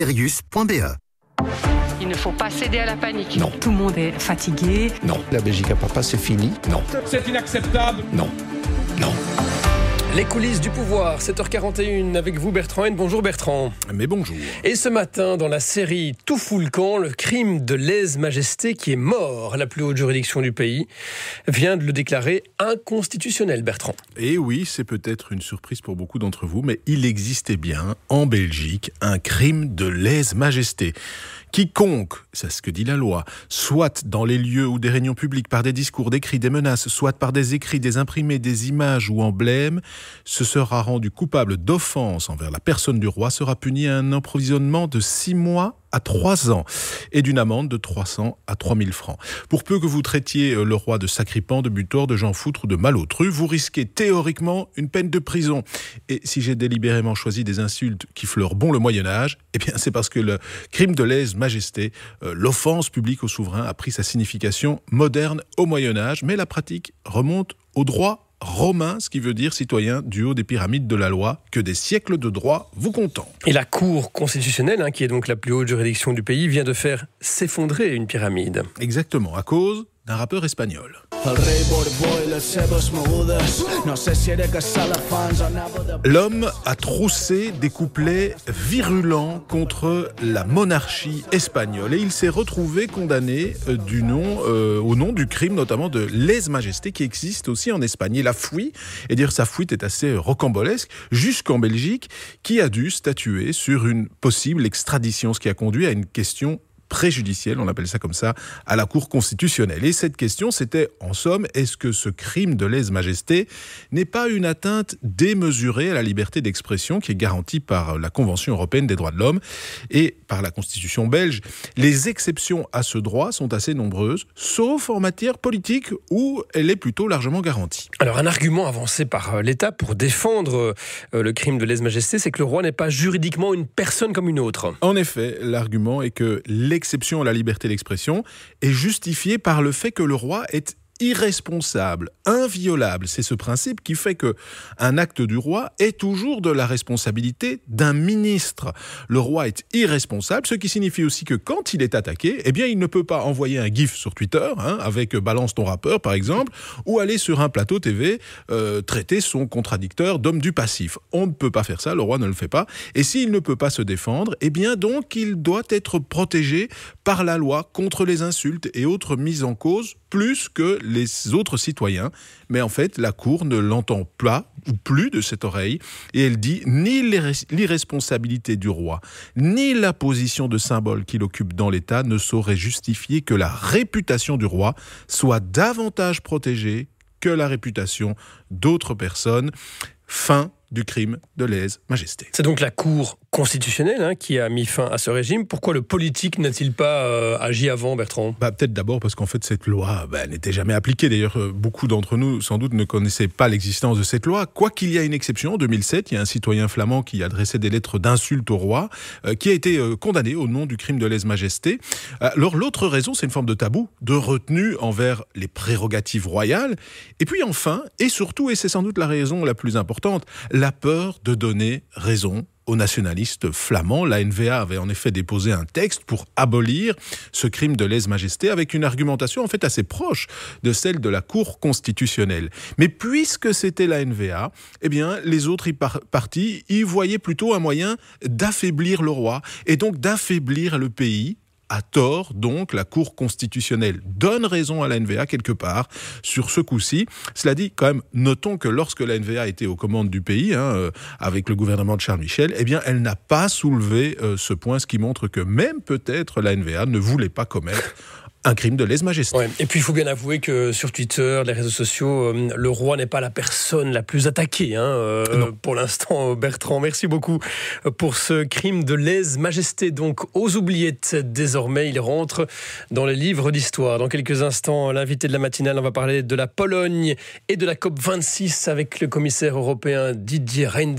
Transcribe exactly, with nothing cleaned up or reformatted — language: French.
Erius point B E. Il ne faut pas céder à la panique. Non. Tout le monde est fatigué. Non. La Belgique à papa, c'est fini. Non. C'est inacceptable. Non. Non. Les coulisses du pouvoir, sept heures quarante et une avec vous Bertrand Haine. Bonjour Bertrand. Mais bonjour. Et ce matin, dans la série Tout fout le camp, le crime de lèse-majesté qui est mort, la plus haute juridiction du pays, vient de le déclarer inconstitutionnel, Bertrand. Et oui, c'est peut-être une surprise pour beaucoup d'entre vous, mais il existait bien, en Belgique, un crime de lèse-majesté. Quiconque, c'est ce que dit la loi, soit dans les lieux ou des réunions publiques par des discours, des cris, des menaces, soit par des écrits, des imprimés, des images ou emblèmes, se sera rendu coupable d'offense envers la personne du roi, sera puni à un emprisonnement de six mois à trois ans et d'une amende de trois cents à trois mille francs. Pour peu que vous traitiez le roi de sacripant, de butor, de Jean Foutre ou de malotru, vous risquez théoriquement une peine de prison. Et si j'ai délibérément choisi des insultes qui fleurent bon le Moyen-Âge, eh bien c'est parce que le crime de lèse-majesté, euh, l'offense publique au souverain, a pris sa signification moderne au Moyen-Âge, mais la pratique remonte au droit romain, ce qui veut dire citoyen du haut des pyramides de la loi, que des siècles de droit vous contemplent. Et la Cour constitutionnelle, hein, qui est donc la plus haute juridiction du pays, vient de faire s'effondrer une pyramide. Exactement, à cause d'un rappeur espagnol. L'homme a troussé des couplets virulents contre la monarchie espagnole et il s'est retrouvé condamné euh, du nom, euh, au nom du crime notamment de lèse-majesté qui existe aussi en Espagne. Il a fui, et dire sa fuite est assez rocambolesque, jusqu'en Belgique, qui a dû statuer sur une possible extradition, ce qui a conduit à une question préjudicielle, on appelle ça comme ça, à la Cour constitutionnelle. Et cette question, c'était, en somme, est-ce que ce crime de lèse-majesté n'est pas une atteinte démesurée à la liberté d'expression qui est garantie par la Convention européenne des droits de l'homme et par la Constitution belge? Les exceptions à ce droit sont assez nombreuses, sauf en matière politique où elle est plutôt largement garantie. Alors, un argument avancé par l'État pour défendre le crime de lèse-majesté, c'est que le roi n'est pas juridiquement une personne comme une autre. En effet, l'argument est que l'exception L'exception à la liberté d'expression est justifiée par le fait que le roi est irresponsable, inviolable. C'est ce principe qui fait que un acte du roi est toujours de la responsabilité d'un ministre. Le roi est irresponsable, ce qui signifie aussi que quand il est attaqué, eh bien, il ne peut pas envoyer un gif sur Twitter, hein, avec balance ton rappeur, par exemple, ou aller sur un plateau T V euh, traiter son contradicteur d'homme du passif. On ne peut pas faire ça, le roi ne le fait pas. Et s'il ne peut pas se défendre, eh bien, donc, il doit être protégé par la loi contre les insultes et autres mises en cause, plus que les autres citoyens. Mais en fait, la Cour ne l'entend pas, ou plus de cette oreille, et elle dit ni l'irresponsabilité du roi, ni la position de symbole qu'il occupe dans l'État ne saurait justifier que la réputation du roi soit davantage protégée que la réputation d'autres personnes. Fin du crime de lèse-majesté. C'est donc la Cour constitutionnelle hein, qui a mis fin à ce régime. Pourquoi le politique n'a-t-il pas euh, agi avant, Bertrand ? bah, Peut-être d'abord parce qu'en fait cette loi bah, n'était jamais appliquée. D'ailleurs, euh, beaucoup d'entre nous sans doute ne connaissaient pas l'existence de cette loi. Quoi qu'il y a une exception, en deux mille sept, il y a un citoyen flamand qui adressait des lettres d'insulte au roi, euh, qui a été euh, condamné au nom du crime de lèse-majesté. Alors l'autre raison, c'est une forme de tabou, de retenue envers les prérogatives royales. Et puis enfin, et surtout, et c'est sans doute la raison la plus importante, la peur de donner raison aux nationalistes flamands. La N V A avait en effet déposé un texte pour abolir ce crime de lèse-majesté avec une argumentation en fait assez proche de celle de la Cour constitutionnelle. Mais puisque c'était la N V A, eh bien les autres y par- partis y voyaient plutôt un moyen d'affaiblir le roi et donc d'affaiblir le pays. À tort, donc, la Cour constitutionnelle donne raison à la N V A quelque part sur ce coup-ci. Cela dit, quand même, notons que lorsque la N V A était aux commandes du pays, hein, euh, avec le gouvernement de Charles Michel, eh bien, elle n'a pas soulevé euh, ce point, ce qui montre que même peut-être la N V A ne voulait pas commettre un crime de lèse-majesté. Ouais. Et puis il faut bien avouer que sur Twitter, les réseaux sociaux, euh, le roi n'est pas la personne la plus attaquée. Hein, euh, pour l'instant, Bertrand, merci beaucoup pour ce crime de lèse-majesté. Donc aux oubliettes, désormais, il rentre dans les livres d'histoire. Dans quelques instants, l'invité de la matinale, on va parler de la Pologne et de la COP vingt-six avec le commissaire européen Didier Reynders.